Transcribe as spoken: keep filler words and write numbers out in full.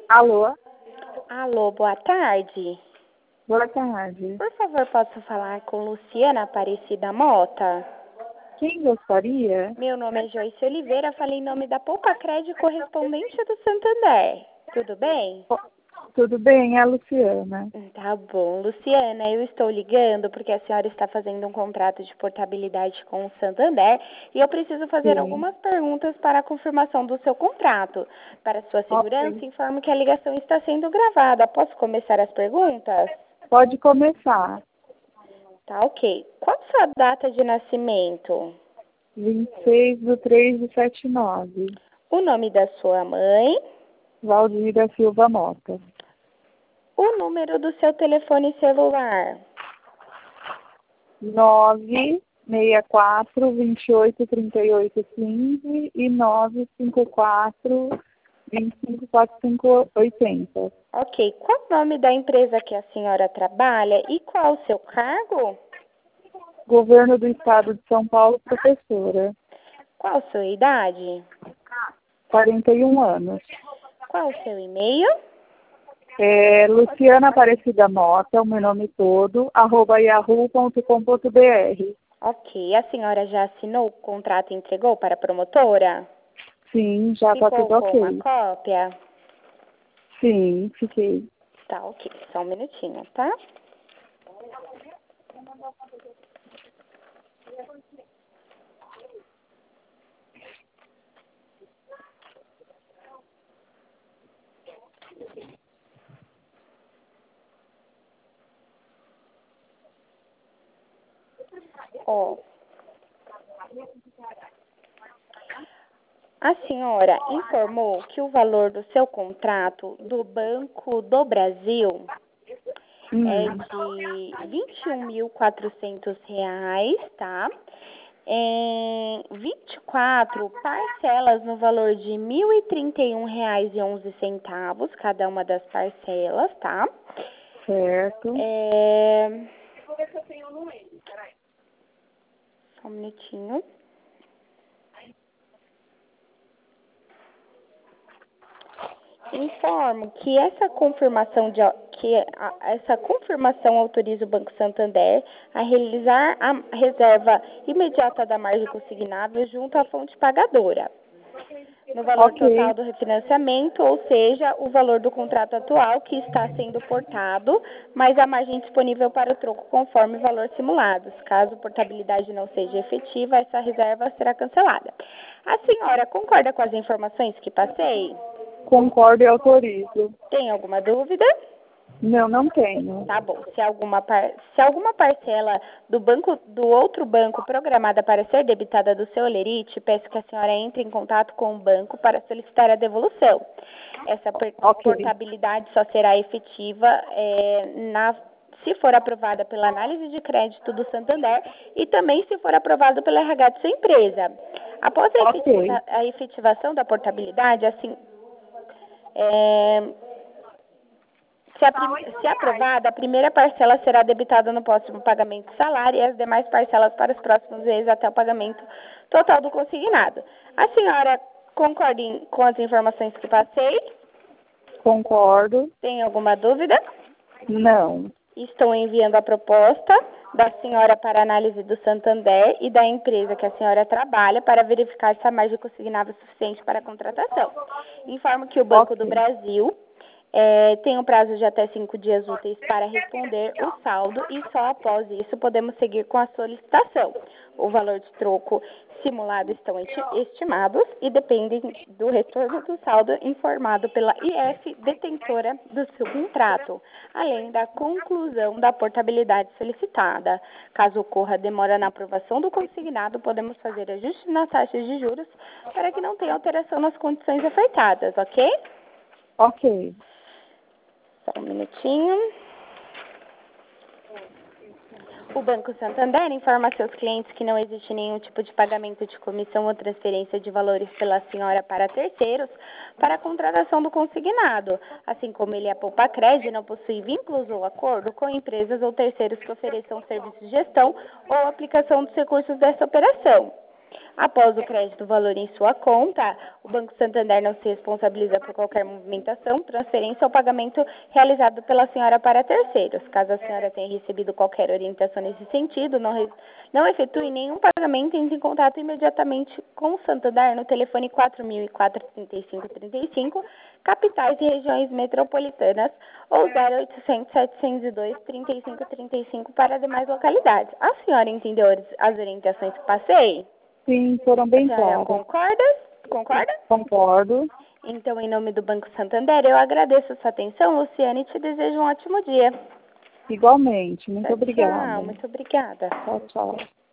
Alô? Alô, boa tarde. Boa tarde. Por favor, posso falar com Luciana Aparecida Mota? Quem gostaria? Meu nome é Joyce Oliveira, falei em nome da Poupa Crédito correspondente do Santander. Tudo bem? Tudo bem, é a Luciana. Tá bom. Luciana, eu estou ligando porque a senhora está fazendo um contrato de portabilidade com o Santander e eu preciso fazer Sim. algumas perguntas para a confirmação do seu contrato. Para sua segurança, Ok. informo que a ligação está sendo gravada. Posso começar as perguntas? Pode começar. Tá, ok. Qual a sua data de nascimento? vinte e seis de três de setenta e nove. O nome da sua mãe? Valdira Silva Mota. O número do seu telefone celular? nove seis quatro, vinte e oito, trinta e oito, quinze e nove cinco quatro, vinte e cinco, quarenta e cinco, oitenta. Ok. Qual o nome da empresa que a senhora trabalha e qual o seu cargo? Governo do Estado de São Paulo, professora. Qual a sua idade? quarenta e um anos. Qual o seu e-mail? É, Luciana Aparecida Mota, o meu nome todo, arroba yahoo ponto com ponto br. Ok. A senhora já assinou o contrato e entregou para a promotora? Sim, já está Ficou tudo com uma ok. cópia? Sim, fiquei. Tá, ok. Só um minutinho, tá? Ó, a senhora informou que o valor do seu contrato do Banco do Brasil é Hum, de vinte e um mil e quatrocentos reais, tá? Em vinte e quatro parcelas no valor de mil e trinta e um reais e onze centavos, cada uma das parcelas, tá? certo. É... Só um minutinho. Informo que essa confirmação de que a, essa confirmação autoriza o Banco Santander a realizar a reserva imediata da margem consignável junto à fonte pagadora, no valor total Ok, do refinanciamento, ou seja, o valor do contrato atual que está sendo portado, mais a margem disponível para o troco conforme o valor simulado. Caso a portabilidade não seja efetiva, essa reserva será cancelada. A senhora concorda com as informações que passei? concordo e autorizo. Tem alguma dúvida? Não, não tenho. Tá bom. Se alguma, par... Se alguma parcela do banco do outro banco programada para ser debitada do seu Olerite, peço que a senhora entre em contato com o banco para solicitar a devolução. Essa per- Ok, portabilidade só será efetiva é, na... se for aprovada pela análise de crédito do Santander e também se for aprovado pela R H de sua empresa. Após a, ok, efetiva... a efetivação da portabilidade, assim, é, Se, a prim- se aprovada, a primeira parcela será debitada no próximo pagamento do salário e as demais parcelas para os próximos meses até o pagamento total do consignado. A senhora concorda em- com as informações que passei? concordo. Tem alguma dúvida? Não. Estou enviando a proposta da senhora para análise do Santander e da empresa que a senhora trabalha para verificar se a margem consignável é suficiente para a contratação. Informo que o Banco do Ok, Brasil eh, tem um prazo de até cinco dias úteis para responder o saldo e só após isso podemos seguir com a solicitação. O valor de troco simulado estão esti- estimados e dependem do retorno do saldo informado pela I F detentora do seu contrato, além da conclusão da portabilidade solicitada. Caso ocorra demora na aprovação do consignado, podemos fazer ajustes nas taxas de juros para que não tenha alteração nas condições ofertadas, ok? ok. Só um minutinho. O Banco Santander informa a seus clientes que não existe nenhum tipo de pagamento de comissão ou transferência de valores pela senhora para terceiros para a contratação do consignado, assim como ele, a Poupa Crédito, não possui vínculos ou acordo com empresas ou terceiros que ofereçam serviços de gestão ou aplicação dos recursos dessa operação. Após o crédito do valor em sua conta, o Banco Santander não se responsabiliza por qualquer movimentação, transferência ou pagamento realizado pela senhora para terceiros. Caso a senhora tenha recebido qualquer orientação nesse sentido, não, re... não efetue nenhum pagamento, entre em contato imediatamente com o Santander no telefone quatro mil e quatro, trinta e cinco, trinta e cinco, capitais e regiões metropolitanas, ou zero oitocentos, setecentos e dois, trinta e cinco, trinta e cinco para demais localidades. A senhora entendeu as orientações que passei? Sim, foram A bem senhora claras. concorda? Concorda? Concordo. Então, em nome do Banco Santander, eu agradeço a sua atenção, Luciane, e te desejo um ótimo dia. Igualmente. Muito Tchau, obrigada. tchau. Muito obrigada. Tchau, tchau.